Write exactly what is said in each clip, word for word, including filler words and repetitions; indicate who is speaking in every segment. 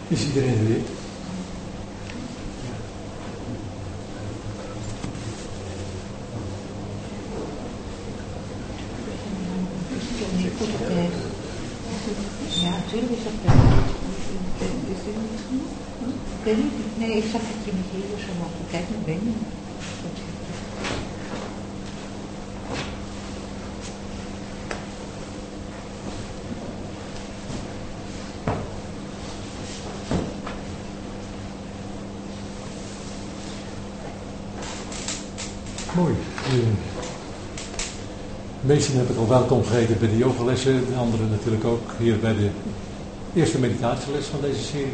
Speaker 1: Is iedereen er weer?
Speaker 2: Ja, natuurlijk is dat wel. Nee, ik zag dat je niet hier zo mag kijken, ik weet niet.
Speaker 1: Mooi. De meesten hebben het al welkom geheten bij de yogalessen, de anderen natuurlijk ook hier bij de eerste meditatieles van deze serie.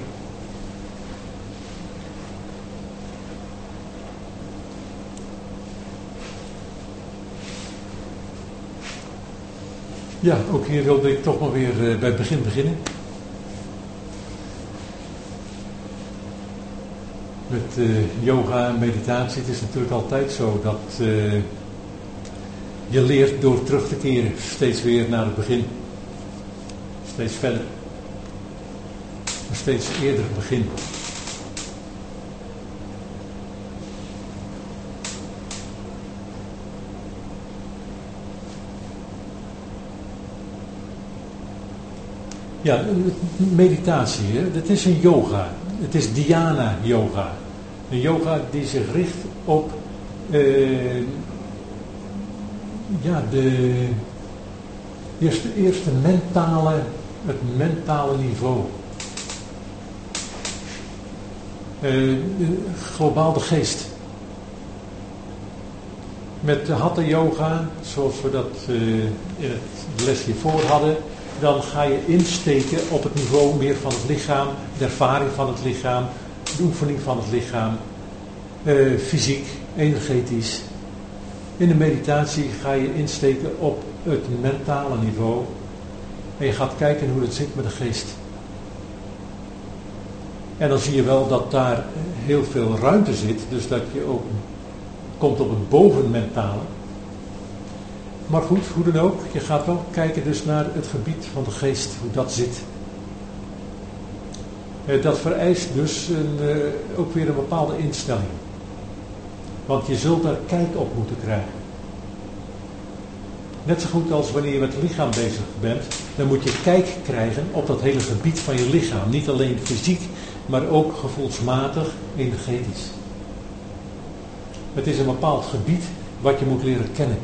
Speaker 1: Ja, ook hier wilde ik toch maar weer bij het begin beginnen. Met uh, yoga en meditatie, het is natuurlijk altijd zo dat uh, je leert door terug te keren, steeds weer naar het begin. Steeds verder. Een steeds eerder begin. Ja, meditatie, hè? Dat is een yoga. Het is dhyana yoga. Een yoga die zich richt op uh, ja, de eerste, eerste mentale, het mentale niveau. Uh, globaal de geest. Met de hatha yoga, zoals we dat uh, in het lesje hiervoor hadden, dan ga je insteken op het niveau meer van het lichaam, de ervaring van het lichaam, de oefening van het lichaam, uh, fysiek, energetisch. In de meditatie ga je insteken op het mentale niveau en je gaat kijken hoe het zit met de geest. En dan zie je wel dat daar heel veel ruimte zit, dus dat je ook komt op het bovenmentale. Maar goed, hoe dan ook, je gaat wel kijken dus naar het gebied van de geest, hoe dat zit. Dat vereist dus een, ook weer een bepaalde instelling. Want je zult daar kijk op moeten krijgen. Net zo goed als wanneer je met het lichaam bezig bent, dan moet je kijk krijgen op dat hele gebied van je lichaam. Niet alleen fysiek, maar ook gevoelsmatig, energetisch. Het is een bepaald gebied wat je moet leren kennen.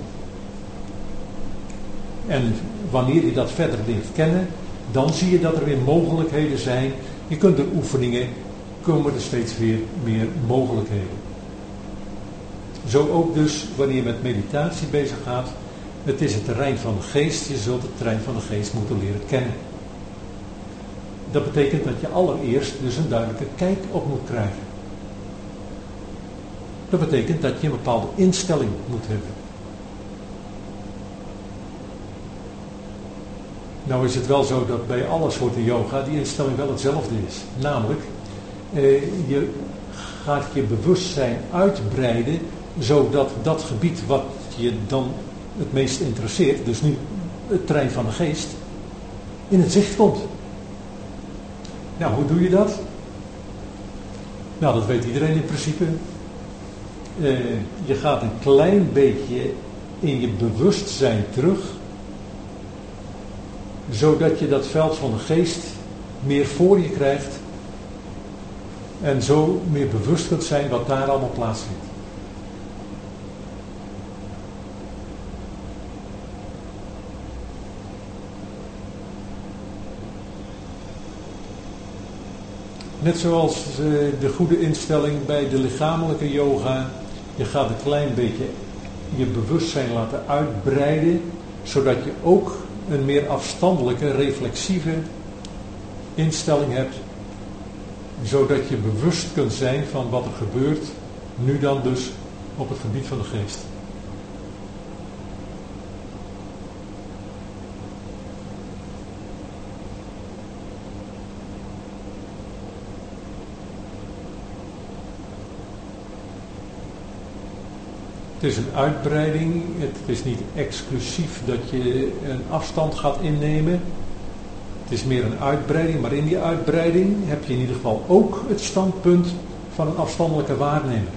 Speaker 1: En wanneer je dat verder leert kennen, dan zie je dat er weer mogelijkheden zijn. Je kunt door oefeningen, komen er steeds weer meer mogelijkheden. Zo ook dus wanneer je met meditatie bezig gaat. Het is het terrein van de geest. Je zult het terrein van de geest moeten leren kennen. Dat betekent dat je allereerst dus een duidelijke kijk op moet krijgen. Dat betekent dat je een bepaalde instelling moet hebben. Nou is het wel zo dat bij alle soorten yoga die instelling wel hetzelfde is. Namelijk, eh, je gaat je bewustzijn uitbreiden, zodat dat gebied wat je dan het meest interesseert, dus nu het terrein van de geest, in het zicht komt. Nou, hoe doe je dat? Nou, dat weet iedereen in principe. Eh, je gaat een klein beetje in je bewustzijn terug, zodat je dat veld van de geest meer voor je krijgt en zo meer bewust kunt zijn wat daar allemaal plaatsvindt. Net zoals de goede instelling bij de lichamelijke yoga, je gaat een klein beetje je bewustzijn laten uitbreiden, zodat je ook een meer afstandelijke, reflexieve instelling hebt, zodat je bewust kunt zijn van wat er gebeurt, nu dan dus op het gebied van de geest. Het is een uitbreiding, het is niet exclusief dat je een afstand gaat innemen. Het is meer een uitbreiding, maar in die uitbreiding heb je in ieder geval ook het standpunt van een afstandelijke waarnemer.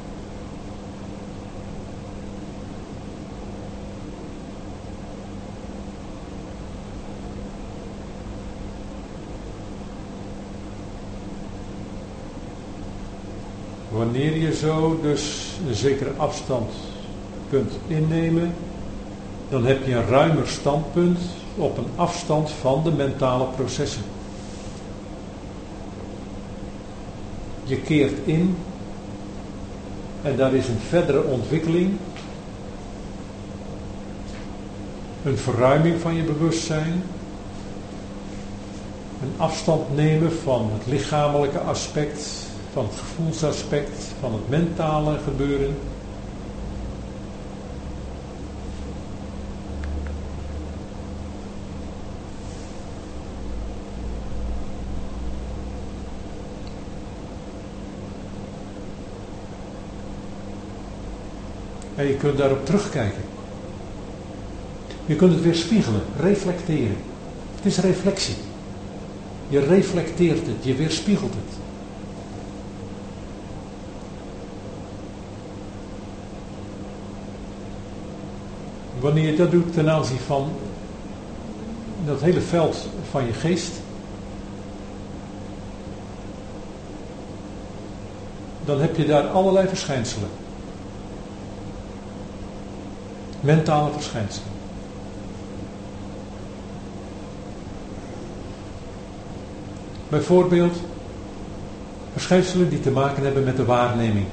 Speaker 1: Wanneer je zo dus een zekere afstand kunt innemen, dan heb je een ruimer standpunt op een afstand van de mentale processen. Je keert in en daar is een verdere ontwikkeling, een verruiming van je bewustzijn, een afstand nemen van het lichamelijke aspect, van het gevoelsaspect, van het mentale gebeuren. En je kunt daarop terugkijken. Je kunt het weer spiegelen, reflecteren. Het is reflectie. Je reflecteert het, je weerspiegelt het. Wanneer je dat doet ten aanzien van dat hele veld van je geest, dan heb je daar allerlei verschijnselen. Mentale verschijnselen. Bijvoorbeeld verschijnselen die te maken hebben met de waarneming.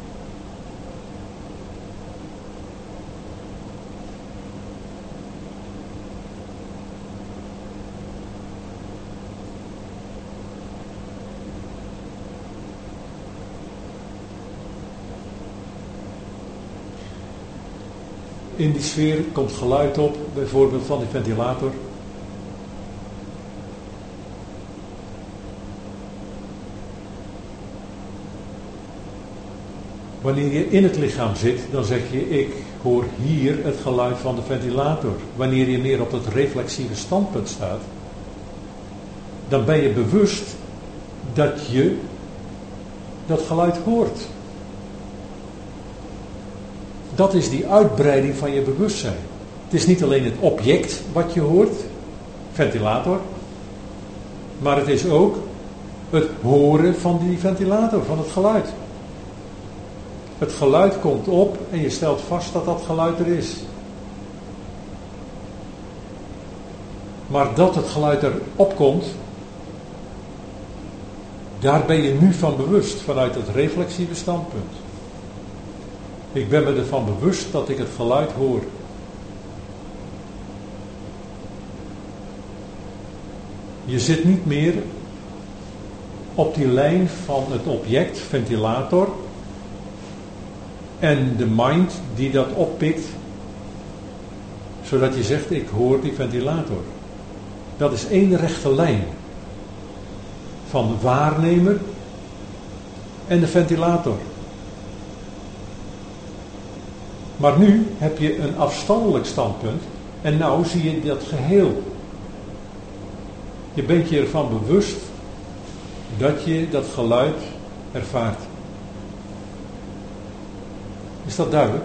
Speaker 1: In die sfeer komt geluid op, bijvoorbeeld van die ventilator. Wanneer je in het lichaam zit, dan zeg je, ik hoor hier het geluid van de ventilator. Wanneer je meer op het reflexieve standpunt staat, dan ben je bewust dat je dat geluid hoort. Dat is die uitbreiding van je bewustzijn. Het is niet alleen het object wat je hoort, ventilator, maar het is ook het horen van die ventilator, van het geluid. Het geluid komt op en je stelt vast dat dat geluid er is. Maar dat het geluid erop komt, daar ben je nu van bewust, vanuit het reflexieve standpunt. Ik ben me ervan bewust dat ik het geluid hoor. Je zit niet meer op die lijn van het object, ventilator, en de mind die dat oppikt, zodat je zegt, ik hoor die ventilator. Dat is één rechte lijn van de waarnemer en de ventilator. Maar nu heb je een afstandelijk standpunt en nou zie je dat geheel. Je bent je ervan bewust dat je dat geluid ervaart. Is dat duidelijk?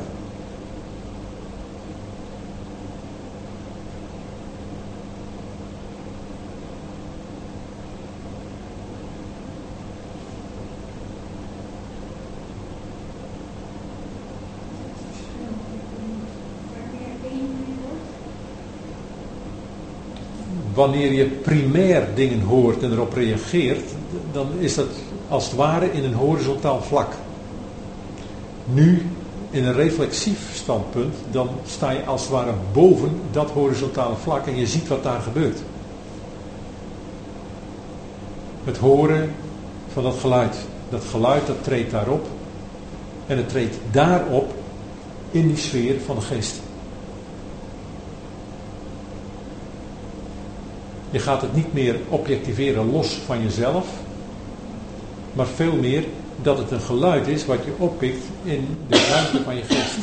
Speaker 1: Wanneer je primair dingen hoort en erop reageert, dan is dat als het ware in een horizontaal vlak. Nu, in een reflexief standpunt, dan sta je als het ware boven dat horizontale vlak en je ziet wat daar gebeurt. Het horen van dat geluid. Dat geluid dat treedt daarop en het treedt daarop in die sfeer van de geest. Je gaat het niet meer objectiveren los van jezelf, maar veel meer dat het een geluid is wat je oppikt in de ruimte van je geest.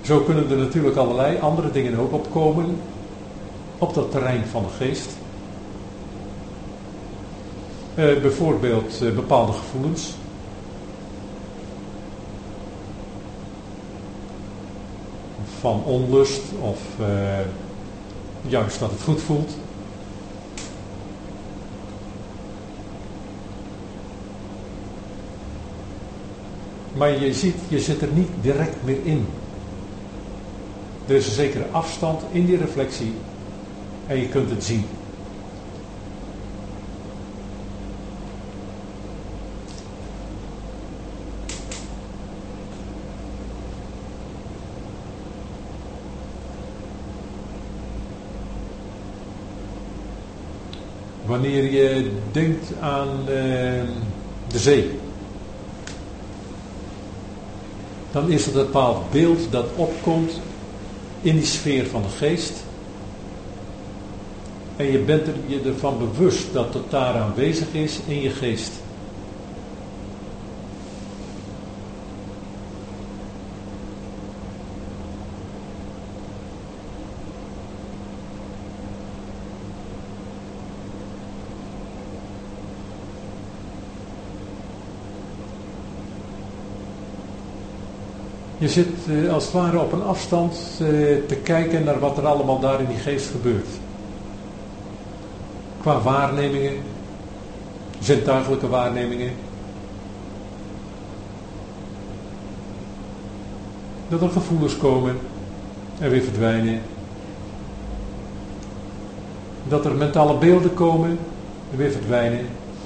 Speaker 1: Zo kunnen er natuurlijk allerlei andere dingen ook opkomen op dat terrein van de geest. Uh, bijvoorbeeld uh, bepaalde gevoelens. Van onlust of uh, juist dat het goed voelt. Maar je ziet, je zit er niet direct meer in. Er is een zekere afstand in die reflectie en je kunt het zien. Wanneer je denkt aan uh, de zee, dan is het een bepaald beeld dat opkomt in die sfeer van de geest. En je bent er, je ervan bewust dat het daar aanwezig is in je geest. Je zit uh, als het ware op een afstand uh, te kijken naar wat er allemaal daar in die geest gebeurt. Qua waarnemingen, zintuigelijke waarnemingen. Dat er gevoelens komen en weer verdwijnen. Dat er mentale beelden komen en weer verdwijnen.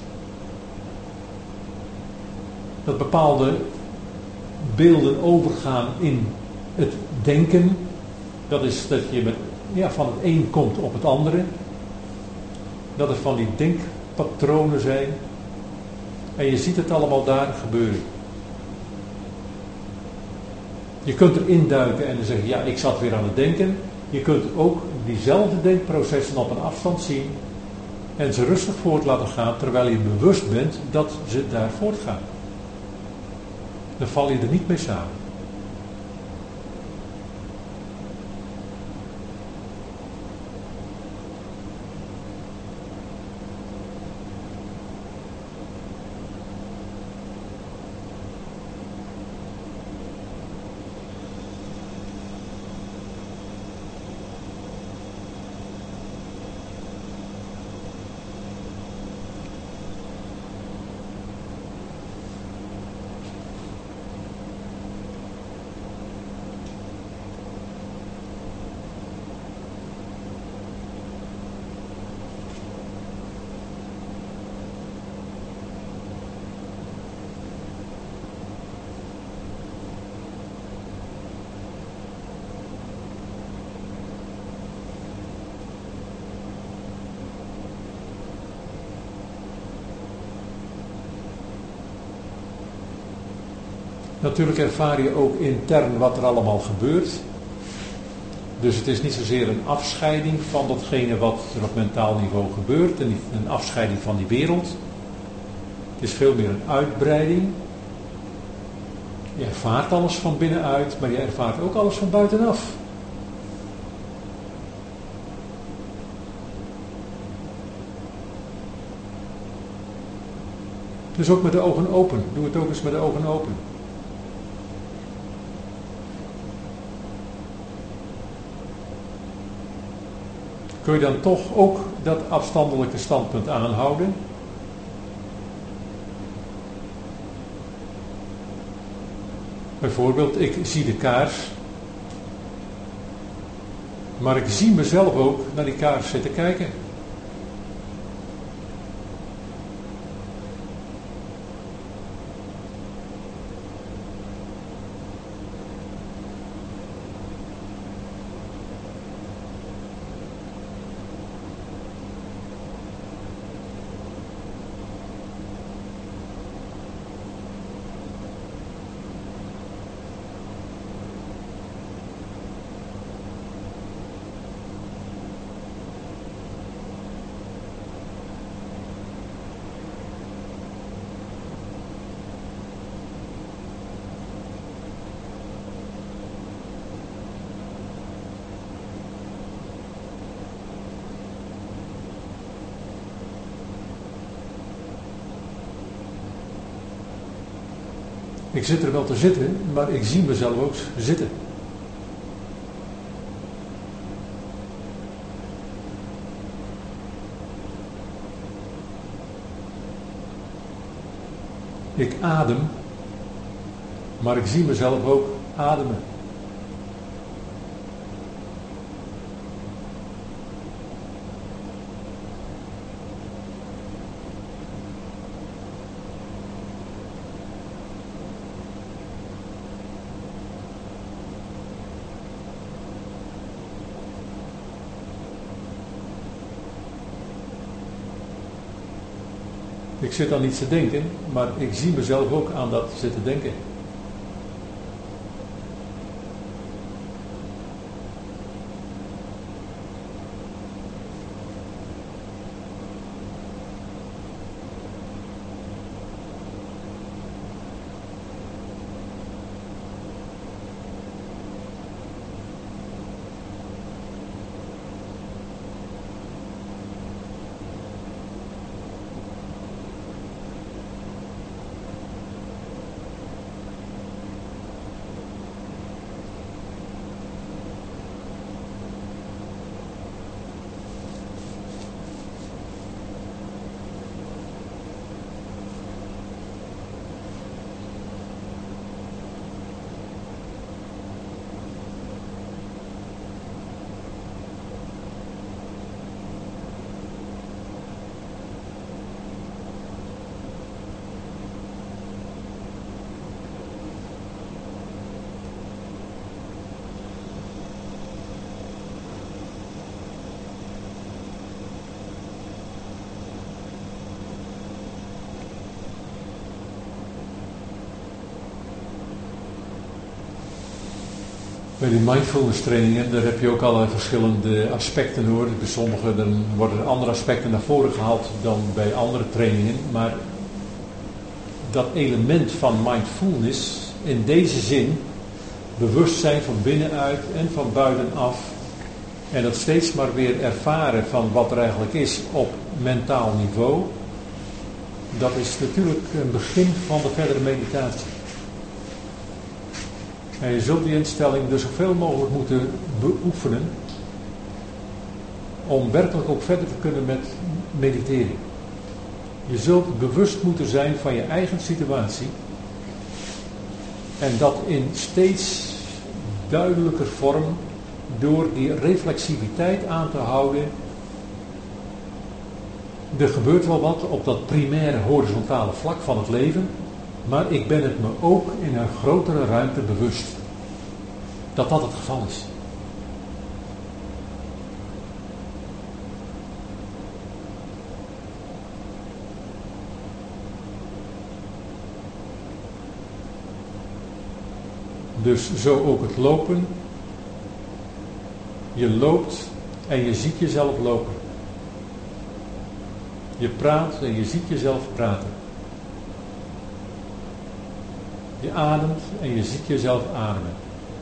Speaker 1: Dat bepaalde beelden overgaan in het denken. Dat is dat je met, ja, van het een komt op het andere. Dat er van die denkpatronen zijn. En je ziet het allemaal daar gebeuren. Je kunt er induiken en dan zeggen, ja, ik zat weer aan het denken. Je kunt ook diezelfde denkprocessen op een afstand zien en ze rustig voort laten gaan, terwijl je bewust bent dat ze daar voortgaan. Dan val je er niet mee samen. Natuurlijk ervaar je ook intern wat er allemaal gebeurt. Dus het is niet zozeer een afscheiding van datgene wat er op mentaal niveau gebeurt. En niet een afscheiding van die wereld. Het is veel meer een uitbreiding. Je ervaart alles van binnenuit, maar je ervaart ook alles van buitenaf. Dus ook met de ogen open. Doe het ook eens met de ogen open. Kun je dan toch ook dat afstandelijke standpunt aanhouden? Bijvoorbeeld, ik zie de kaars, maar ik zie mezelf ook naar die kaars zitten kijken. Ik zit er wel te zitten, maar ik zie mezelf ook zitten. Ik adem, maar ik zie mezelf ook ademen. Ik zit aan iets te denken, maar ik zie mezelf ook aan dat zitten denken. Bij die mindfulness trainingen, daar heb je ook allerlei verschillende aspecten hoor. Bij sommige dan worden er andere aspecten naar voren gehaald dan bij andere trainingen. Maar dat element van mindfulness, in deze zin, bewustzijn van binnenuit en van buitenaf. En dat steeds maar weer ervaren van wat er eigenlijk is op mentaal niveau. Dat is natuurlijk een begin van de verdere meditatie. En je zult die instelling dus zoveel mogelijk moeten beoefenen om werkelijk ook verder te kunnen met mediteren. Je zult bewust moeten zijn van je eigen situatie en dat in steeds duidelijker vorm door die reflexiviteit aan te houden. Er gebeurt wel wat op dat primaire horizontale vlak van het leven. Maar ik ben het me ook in een grotere ruimte bewust. Dat dat het geval is. Dus zo ook het lopen. Je loopt en je ziet jezelf lopen. Je praat en je ziet jezelf praten. Je ademt en je ziet jezelf ademen.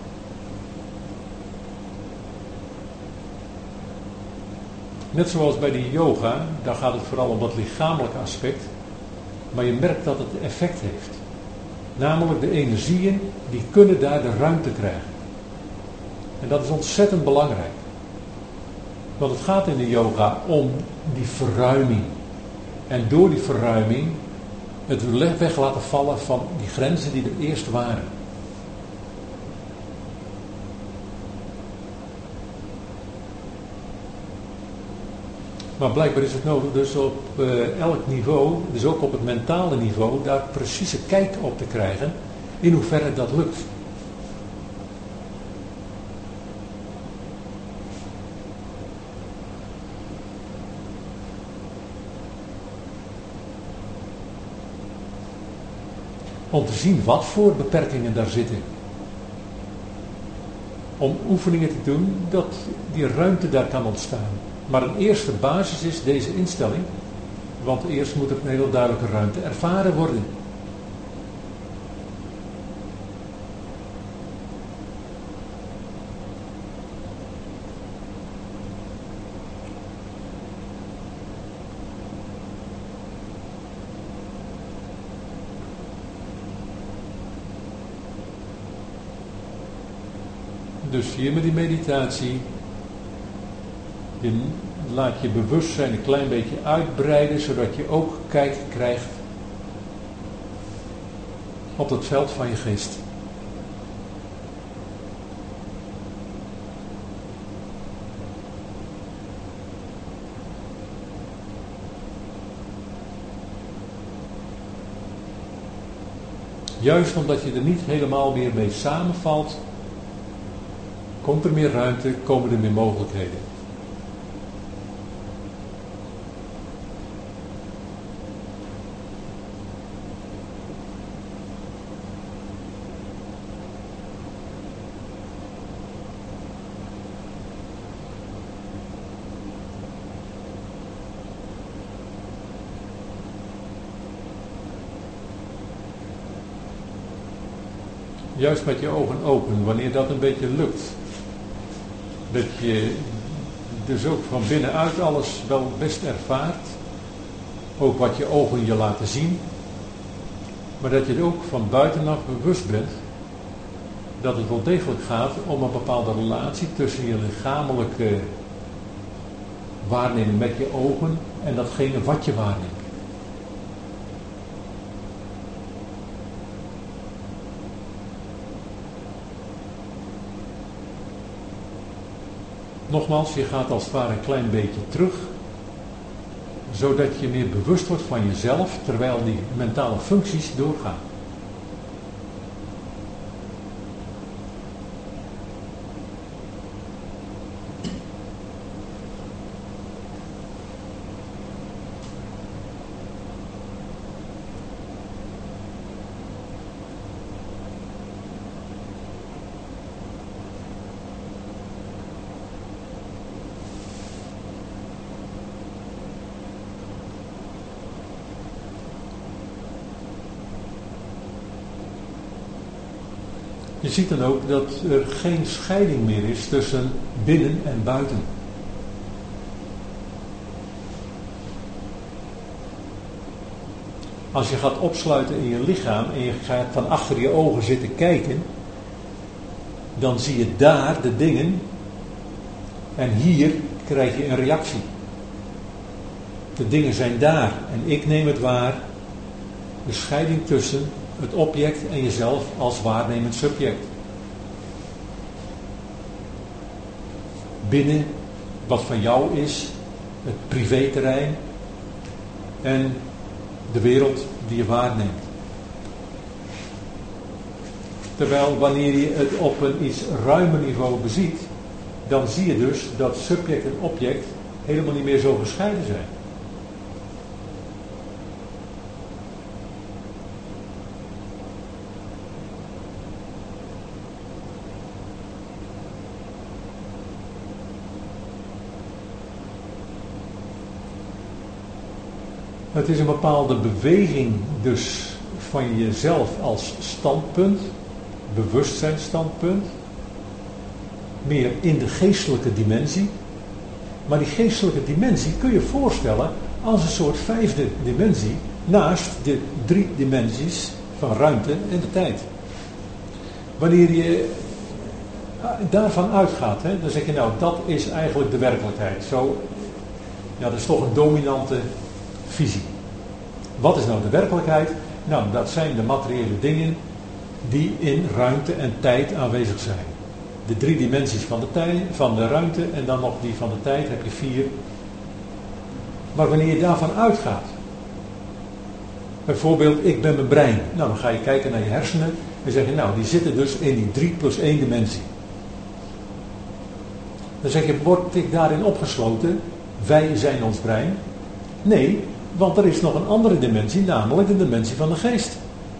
Speaker 1: Net zoals bij die yoga, daar gaat het vooral om dat lichamelijke aspect. Maar je merkt dat het effect heeft. Namelijk de energieën, die kunnen daar de ruimte krijgen. En dat is ontzettend belangrijk. Want het gaat in de yoga om die verruiming. En door die verruiming het weg laten vallen van die grenzen die er eerst waren. Maar blijkbaar is het nodig dus op uh, elk niveau, dus ook op het mentale niveau, daar precieze kijk op te krijgen in hoeverre dat lukt. Om te zien wat voor beperkingen daar zitten. Om oefeningen te doen dat die ruimte daar kan ontstaan. Maar een eerste basis is deze instelling. Want eerst moet er een hele duidelijke ruimte ervaren worden. Dus hier met die meditatie, je laat je bewustzijn een klein beetje uitbreiden, zodat je ook kijk krijgt op het veld van je geest. Juist omdat je er niet helemaal meer mee samenvalt, komt er meer ruimte, komen er meer mogelijkheden. Juist met je ogen open, wanneer dat een beetje lukt. Dat je dus ook van binnenuit alles wel best ervaart. Ook wat je ogen je laten zien. Maar dat je er ook van buitenaf bewust bent. Dat het wel degelijk gaat om een bepaalde relatie tussen je lichamelijke waarneming met je ogen en datgene wat je waarneemt. Nogmaals, je gaat als het ware een klein beetje terug, zodat je meer bewust wordt van jezelf, terwijl die mentale functies doorgaan. Je ziet dan ook dat er geen scheiding meer is tussen binnen en buiten. Als je gaat opsluiten in je lichaam en je gaat van achter je ogen zitten kijken, dan zie je daar de dingen en hier krijg je een reactie. De dingen zijn daar en ik neem het waar. De scheiding tussen het object en jezelf als waarnemend subject. Binnen wat van jou is, het privéterrein en de wereld die je waarneemt. Terwijl wanneer je het op een iets ruimer niveau beziet, dan zie je dus dat subject en object helemaal niet meer zo gescheiden zijn. Het is een bepaalde beweging dus van jezelf als standpunt, bewustzijnstandpunt, meer in de geestelijke dimensie. Maar die geestelijke dimensie kun je voorstellen als een soort vijfde dimensie naast de drie dimensies van ruimte en de tijd. Wanneer je daarvan uitgaat, hè, dan zeg je nou dat is eigenlijk de werkelijkheid. Zo, ja, dat is toch een dominante visie. Wat is nou de werkelijkheid? Nou, dat zijn de materiële dingen die in ruimte en tijd aanwezig zijn. De drie dimensies van de, tijd, van de ruimte en dan nog die van de tijd heb je vier. Maar wanneer je daarvan uitgaat, bijvoorbeeld ik ben mijn brein, nou dan ga je kijken naar je hersenen en zeg je nou die zitten dus in die drie plus één dimensie. Dan zeg je, word ik daarin opgesloten? Wij zijn ons brein? Nee, want er is nog een andere dimensie, namelijk de dimensie van de geest.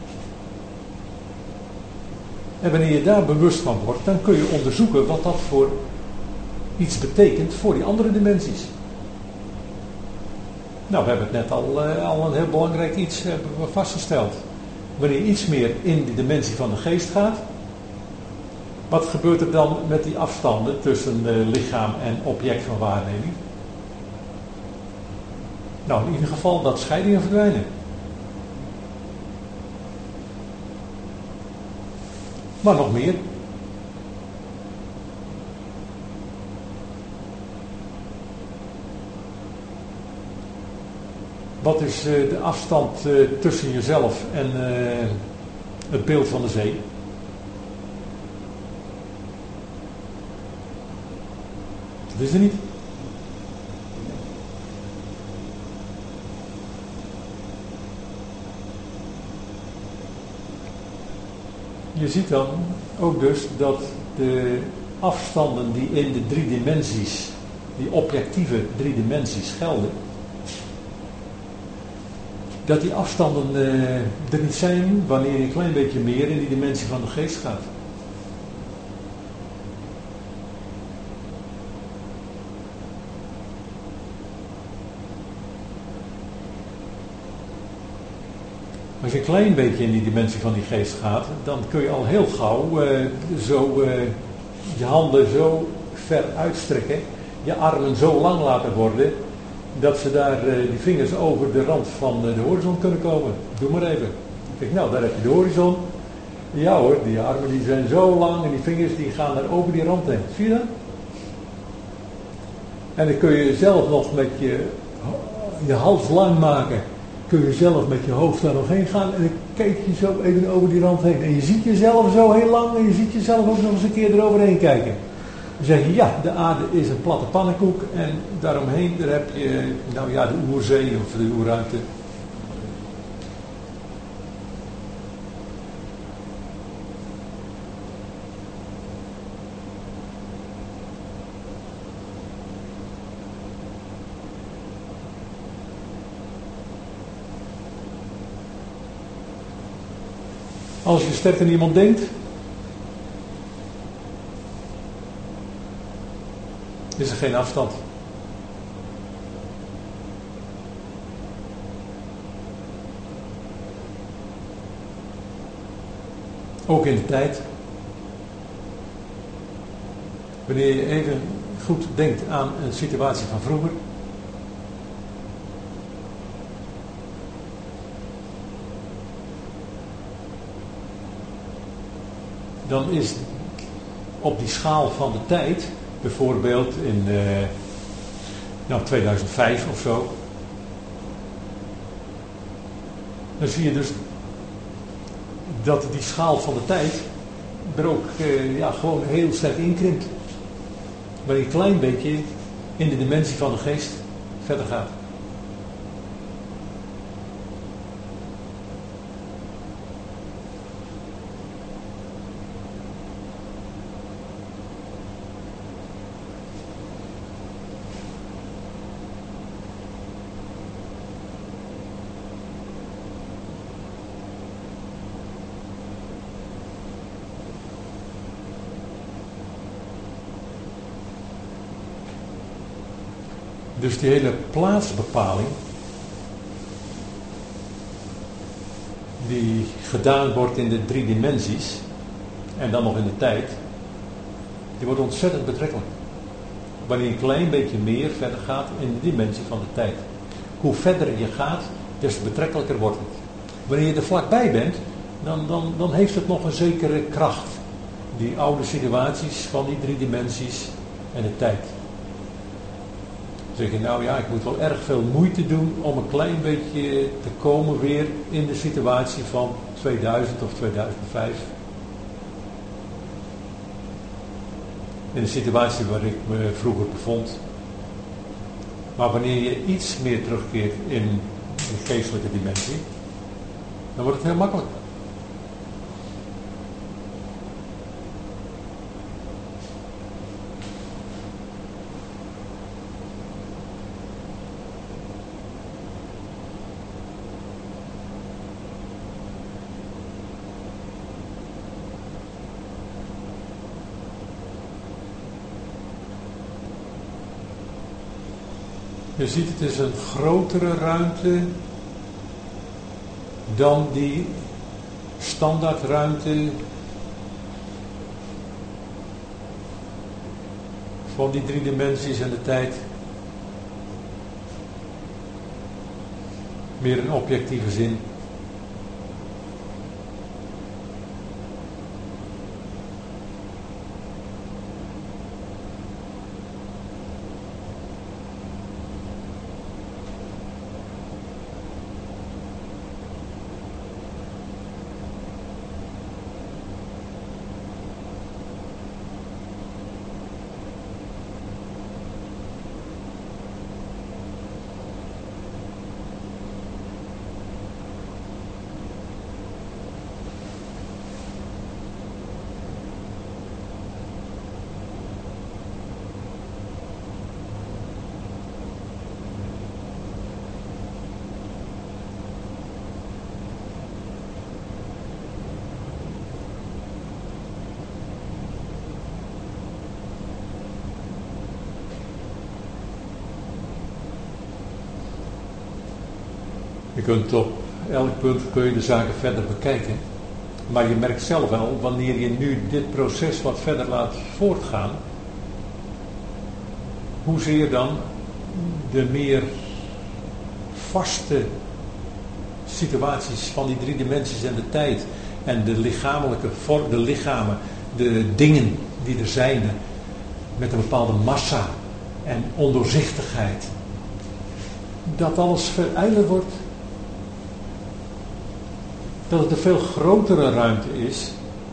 Speaker 1: En wanneer je daar bewust van wordt, dan kun je onderzoeken wat dat voor iets betekent voor die andere dimensies. Nou, we hebben het net al, uh, al een heel belangrijk iets uh, vastgesteld. Wanneer je iets meer in die dimensie van de geest gaat, wat gebeurt er dan met die afstanden tussen uh, lichaam en object van waarneming? Nou, in ieder geval dat scheidingen verdwijnen. Maar nog meer. wat is uh, de afstand uh, tussen jezelf en uh, het beeld van de zee? Dat is er niet. Je ziet dan ook dus dat de afstanden die in de drie dimensies, die objectieve drie dimensies gelden, dat die afstanden uh, er niet zijn wanneer je een klein beetje meer in die dimensie van de geest gaat. Als je een klein beetje in die dimensie van die geest gaat, dan kun je al heel gauw uh, zo uh, je handen zo ver uitstrekken, je armen zo lang laten worden, dat ze daar uh, die vingers over de rand van uh, de horizon kunnen komen. Doe maar even. Kijk, nou, daar heb je de horizon. Ja hoor, die armen die zijn zo lang en die vingers die gaan daar over die rand heen. Zie je dat? En dan kun je zelf nog met je, je hals lang maken. Kun je zelf met je hoofd daar nog heen gaan en dan kijk je zo even over die rand heen. En je ziet jezelf zo heel lang en je ziet jezelf ook nog eens een keer eroverheen kijken. Dan zeg je, ja, de aarde is een platte pannenkoek en daaromheen daar heb je, nou ja, de oerzee of de oerruimte. Als je sterk aan iemand denkt, is er geen afstand. Ook in de tijd. Wanneer je even goed denkt aan een situatie van vroeger. Dan is op die schaal van de tijd, bijvoorbeeld in uh, nou, tweeduizend vijf of zo, dan zie je dus dat die schaal van de tijd er ook uh, ja, gewoon heel sterk inkrimpt. Waar je een klein beetje in de dimensie van de geest verder gaat. Dus die hele plaatsbepaling die gedaan wordt in de drie dimensies en dan nog in de tijd, die wordt ontzettend betrekkelijk. Wanneer je een klein beetje meer verder gaat in de dimensie van de tijd. Hoe verder je gaat, des te betrekkelijker wordt het. Wanneer je er vlakbij bent, dan, dan, dan heeft het nog een zekere kracht. Die oude situaties van die drie dimensies en de tijd. Dan zeg je, nou ja, ik moet wel erg veel moeite doen om een klein beetje te komen weer in de situatie van tweeduizend of tweeduizend vijf. In de situatie waar ik me vroeger bevond. Maar wanneer je iets meer terugkeert in de geestelijke dimensie, dan wordt het heel makkelijk. Je ziet, het is een grotere ruimte dan die standaardruimte van die drie dimensies en de tijd. Meer in objectieve zin. Je kunt op elk punt kun je de zaken verder bekijken. Maar je merkt zelf wel, wanneer je nu dit proces wat verder laat voortgaan, hoezeer dan de meer vaste situaties van die drie dimensies en de tijd en de lichamelijke vorm, de lichamen, de dingen die er zijn, met een bepaalde massa en ondoorzichtigheid, dat alles verijler wordt. Dat het een veel grotere ruimte is,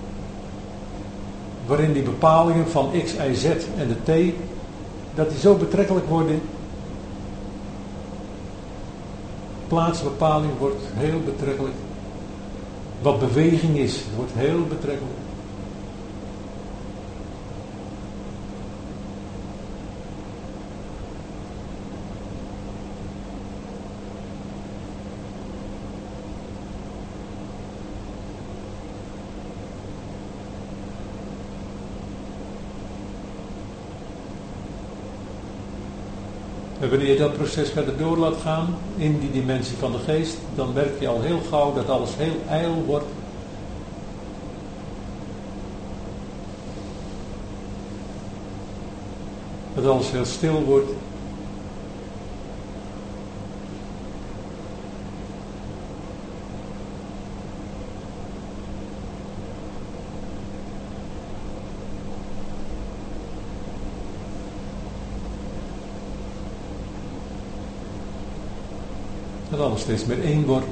Speaker 1: waarin die bepalingen van x, y, z en de t, dat die zo betrekkelijk worden. Plaatsbepaling wordt heel betrekkelijk. Wat beweging is, wordt heel betrekkelijk. En wanneer je dat proces verder door laat gaan, in die dimensie van de geest, dan merk je al heel gauw dat alles heel ijl wordt. Dat alles heel stil wordt. Dat alles steeds meer één wordt.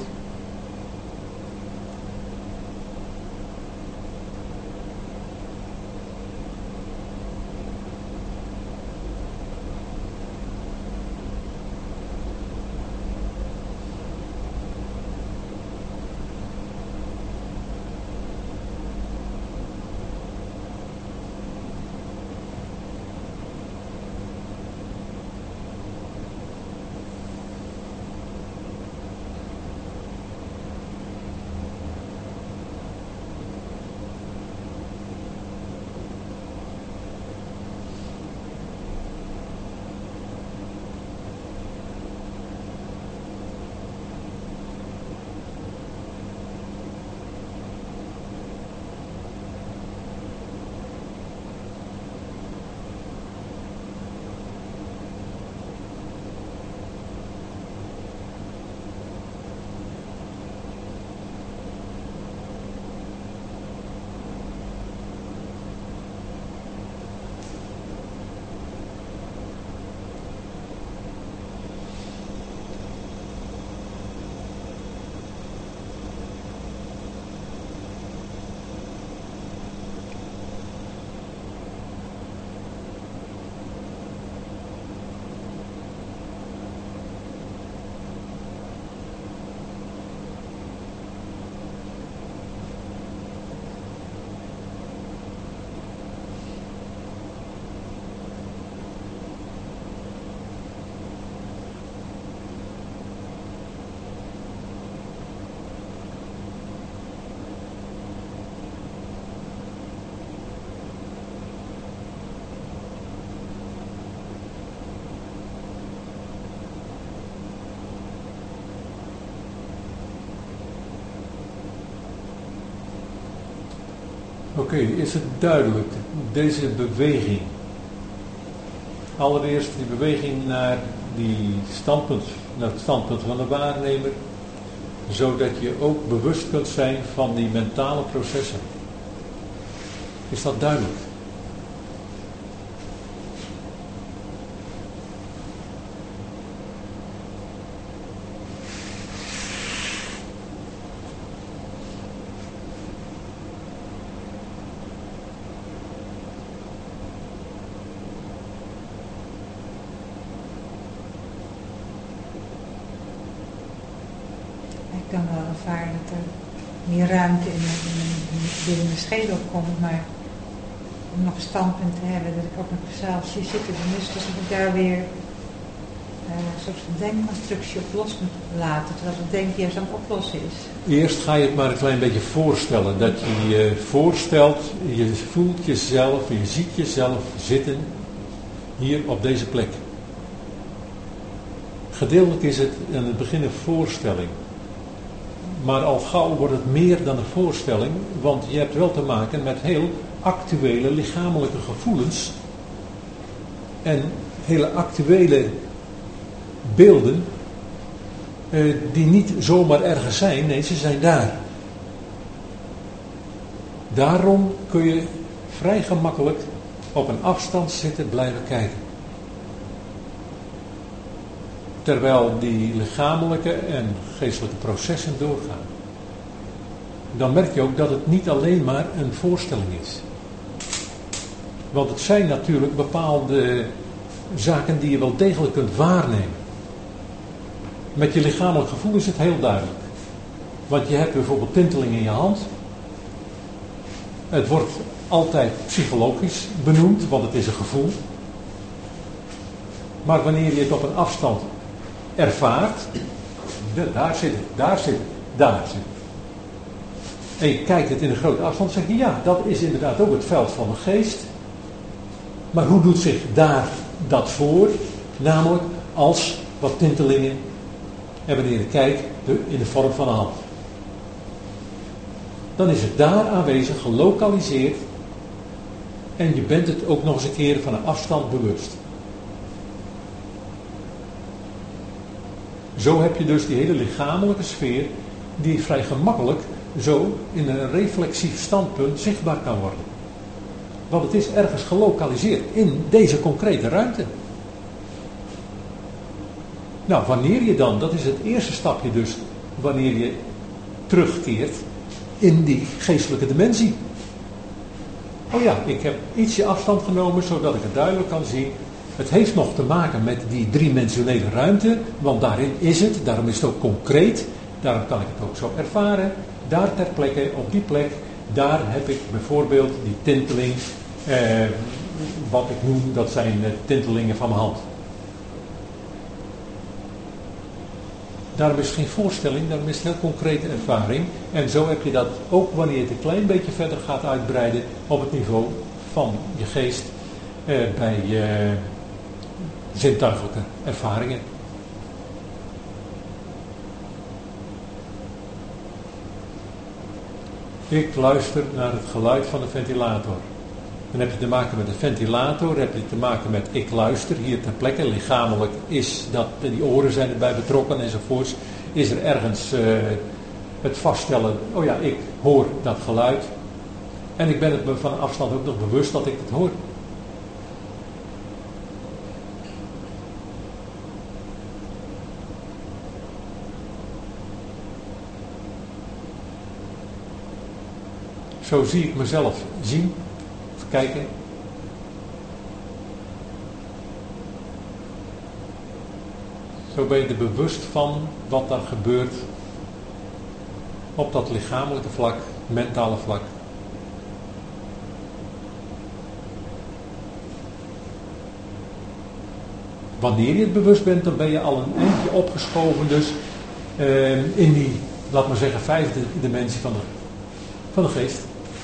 Speaker 1: Oké, okay, is het duidelijk, deze beweging. Allereerst die beweging naar, die standpunt, naar het standpunt van de waarnemer, zodat je ook bewust kunt zijn van die mentale processen. Is dat duidelijk?
Speaker 2: Ik kan wel ervaren dat er meer ruimte in, in, in, binnen mijn schedel komt, maar om nog een standpunt te hebben dat ik op mezelf zie zitten, dan is dus dat ik daar weer uh, een soort van denkconstructie op los moet laten, terwijl het denken juist aan het oplossen is.
Speaker 1: Eerst ga je het maar een klein beetje voorstellen, dat je je voorstelt, je voelt jezelf, je ziet jezelf zitten hier op deze plek. Gedeeltelijk is het in het begin een voorstelling. Maar al gauw wordt het meer dan een voorstelling, want je hebt wel te maken met heel actuele lichamelijke gevoelens en hele actuele beelden eh, die niet zomaar ergens zijn, nee, ze zijn daar. Daarom kun je vrij gemakkelijk op een afstand zitten blijven kijken. Terwijl die lichamelijke en geestelijke processen doorgaan. Dan merk je ook dat het niet alleen maar een voorstelling is. Want het zijn natuurlijk bepaalde zaken die je wel degelijk kunt waarnemen. Met je lichamelijk gevoel is het heel duidelijk. Want je hebt bijvoorbeeld tinteling in je hand. Het wordt altijd psychologisch benoemd, want het is een gevoel. Maar wanneer je het op een afstand ervaart, de, daar zit het, daar zit het, daar zit het. En je kijkt het in een grote afstand, zeg je ja, dat is inderdaad ook het veld van de geest. Maar hoe doet zich daar dat voor? Namelijk als wat tintelingen, en wanneer je kijkt, de, in de vorm van een hand. Dan is het daar aanwezig, gelokaliseerd. En je bent het ook nog eens een keer van een afstand bewust. Zo heb je dus die hele lichamelijke sfeer die vrij gemakkelijk zo in een reflexief standpunt zichtbaar kan worden. Want het is ergens gelokaliseerd in deze concrete ruimte. Nou, wanneer je dan, dat is het eerste stapje dus, wanneer je terugkeert in die geestelijke dimensie. Oh ja, ik heb ietsje afstand genomen zodat ik het duidelijk kan zien. Het heeft nog te maken met die driedimensionele ruimte, want daarin is het, daarom is het ook concreet, daarom kan ik het ook zo ervaren. Daar ter plekke, op die plek, daar heb ik bijvoorbeeld die tinteling, eh, wat ik noem, dat zijn eh, tintelingen van mijn hand. Daarom is het geen voorstelling, daarom is het een heel concrete ervaring. En zo heb je dat ook wanneer je het een klein beetje verder gaat uitbreiden op het niveau van je geest eh, bij je zintuigelijke ervaringen. Ik luister naar het geluid van de ventilator. Dan heb je te maken met de ventilator, heb je te maken met ik luister hier ter plekke. Lichamelijk is dat, die oren zijn erbij betrokken enzovoorts. Is er ergens uh, het vaststellen, oh ja, ik hoor dat geluid. En ik ben het me van afstand ook nog bewust dat ik het hoor. Zo zie ik mezelf zien, of kijken. Zo ben je er bewust van wat er gebeurt op dat lichamelijke vlak, mentale vlak. Wanneer je het bewust bent, dan ben je al een eindje opgeschoven dus uh, in die, laat maar zeggen, vijfde dimensie van de, van de geest.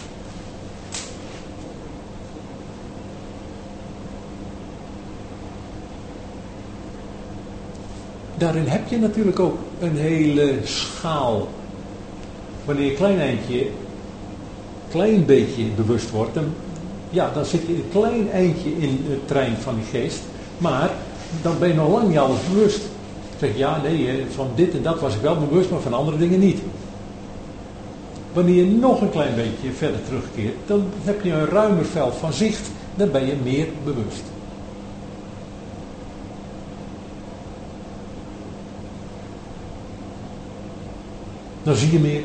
Speaker 1: Daarin heb je natuurlijk ook een hele schaal. Wanneer je een klein eindje, klein beetje bewust wordt, dan, ja, dan zit je een klein eindje in het trein van die geest. Maar dan ben je nog lang niet alles bewust. Zeg ja, nee, van dit en dat was ik wel bewust, maar van andere dingen niet. Wanneer je nog een klein beetje verder terugkeert, dan heb je een ruimer veld van zicht. Dan ben je meer bewust. Dan zie je meer.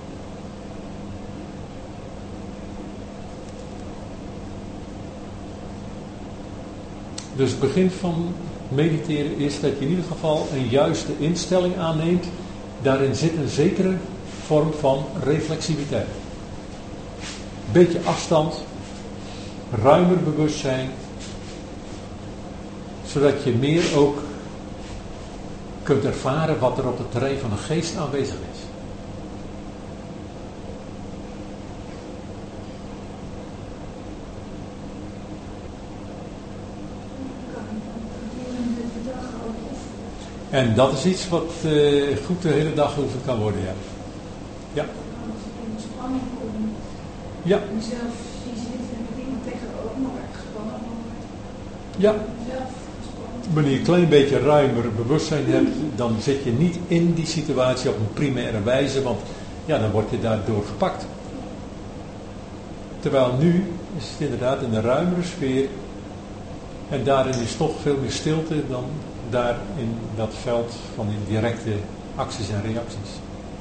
Speaker 1: Dus het begin van mediteren is dat je in ieder geval een juiste instelling aanneemt. Daarin zit een zekere vorm van reflexiviteit. Beetje afstand, ruimer bewustzijn, zodat je meer ook kunt ervaren wat er op het terrein van de geest aanwezig is. En dat is iets wat uh, goed de hele dag geoefend kan worden, ja. Ja.
Speaker 3: Als ik in de spanning kom,
Speaker 1: Ja.
Speaker 3: mezelf zie zitten en met iemand tegenover me waar ik gespannen word.
Speaker 1: Ja.
Speaker 3: Mezelf gespannen.
Speaker 1: Wanneer je een klein beetje ruimer bewustzijn hebt, dan zit je niet in die situatie op een primaire wijze, want ja, dan word je daardoor gepakt. Terwijl nu is het inderdaad in een ruimere sfeer en daarin is toch veel meer stilte dan daar in dat veld van die directe acties en reacties.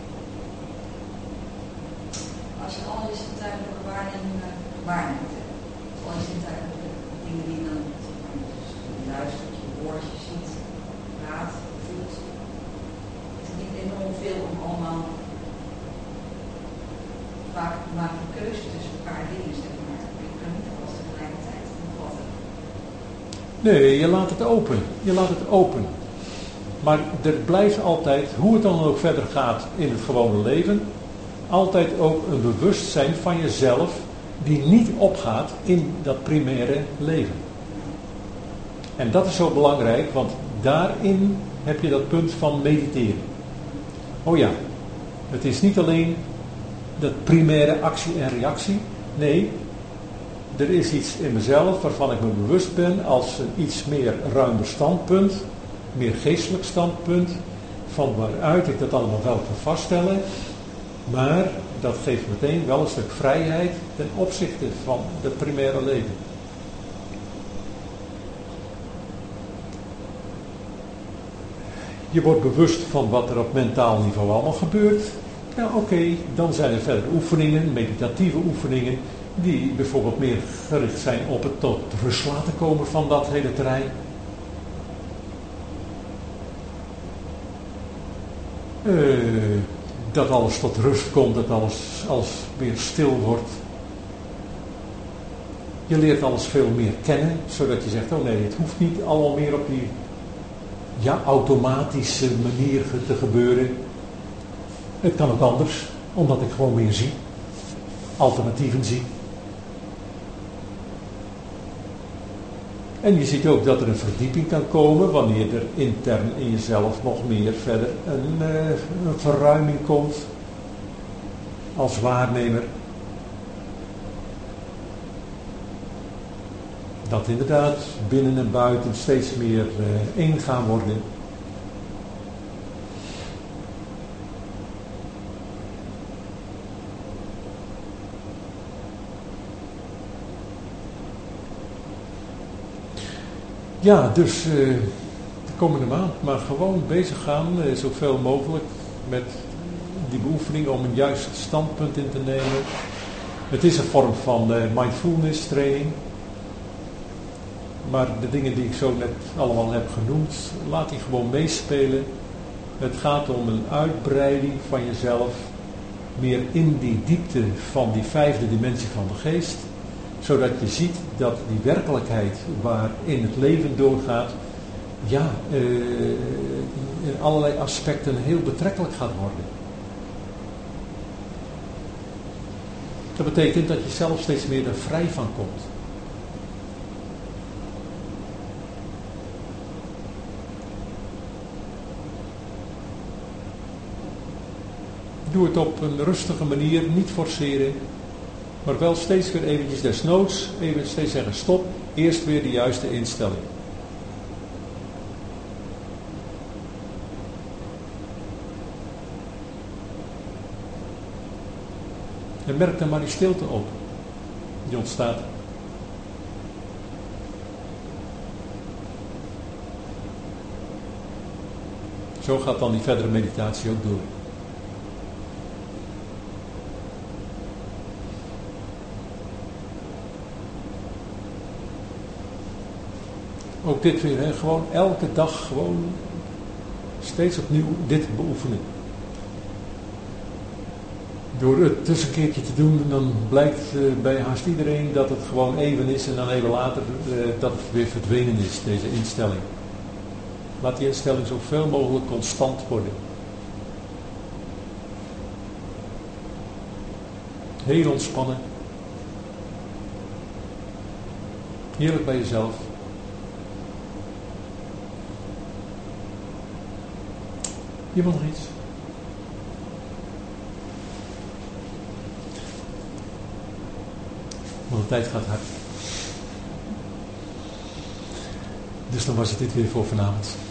Speaker 4: Als je al je zintuigelijke waarnemingen waarneemt, al je zintuigelijke dingen die je dan je luistert, je hoort, je ziet, je praat, je voelt, is het niet enorm veel om allemaal vaak maak je keuze tussen een paar dingen, zeg maar. Je kan niet alles tegelijkertijd omvatten.
Speaker 1: Nee, je laat het open. Je laat het open. Maar er blijft altijd, hoe het dan ook verder gaat in het gewone leven, altijd ook een bewustzijn van jezelf die niet opgaat in dat primaire leven. En dat is zo belangrijk, want daarin heb je dat punt van mediteren. Oh ja, het is niet alleen dat primaire actie en reactie. Nee, er is iets in mezelf waarvan ik me bewust ben als een iets meer ruimer standpunt, meer geestelijk standpunt, van waaruit ik dat allemaal wel kan vaststellen. Maar dat geeft meteen wel een stuk vrijheid ten opzichte van het primaire leven. Je wordt bewust van wat er op mentaal niveau allemaal gebeurt. Ja, oké, okay, dan zijn er verder oefeningen, meditatieve oefeningen, die bijvoorbeeld meer gericht zijn op het tot rust laten komen van dat hele terrein. Uh, dat alles tot rust komt, dat alles, alles weer stil wordt. Je leert alles veel meer kennen, zodat je zegt, oh nee, het hoeft niet allemaal meer op die ja, automatische manier te gebeuren. Het kan ook anders, omdat ik gewoon meer zie. Alternatieven zie. En je ziet ook dat er een verdieping kan komen wanneer er intern in jezelf nog meer verder een, uh, een verruiming komt. Als waarnemer. Dat inderdaad binnen en buiten steeds meer uh, één gaan worden. Ja, dus uh, de komende maand maar gewoon bezig gaan, uh, zoveel mogelijk met die beoefening om een juist standpunt in te nemen. Het is een vorm van uh, mindfulness training. Maar de dingen die ik zo net allemaal heb genoemd, laat die gewoon meespelen. Het gaat om een uitbreiding van jezelf, meer in die diepte van die vijfde dimensie van de geest. Zodat je ziet dat die werkelijkheid waarin het leven doorgaat, ja, uh, in allerlei aspecten heel betrekkelijk gaat worden. Dat betekent dat je zelf steeds meer er vrij van komt. Doe het op een rustige manier, niet forceren. Maar wel steeds weer eventjes desnoods, even steeds zeggen stop, eerst weer de juiste instelling. En merk dan maar die stilte op, die ontstaat. Zo gaat dan die verdere meditatie ook door. Ook dit weer, hè, gewoon elke dag gewoon steeds opnieuw dit beoefenen. Door het tussenkeertje te doen, dan blijkt uh, bij haast iedereen dat het gewoon even is en dan even later uh, dat het weer verdwenen is, deze instelling. Laat die instelling zoveel mogelijk constant worden. Heel ontspannen. Heerlijk bij jezelf. Iemand nog iets? Want de tijd gaat hard. Dus dan was het dit weer voor vanavond.